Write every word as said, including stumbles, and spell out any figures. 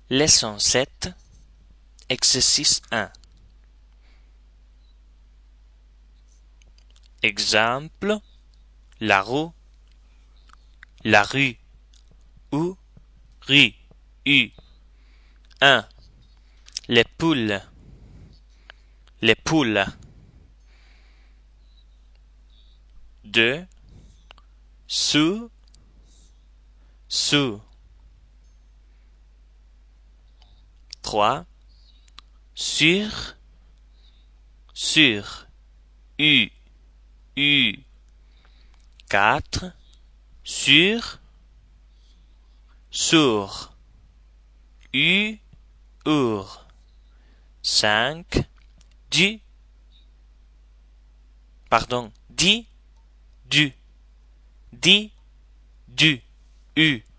Leçon sept, exercice un. Exemple, la rue, la rue, ou, rue, u. un. Les poules, les poules. deux. Sous, sous. trois. Sur, sur. U, u. quatre. Sur, sur. U, ur. cinq. Du, pardon, di, du, di, du, u.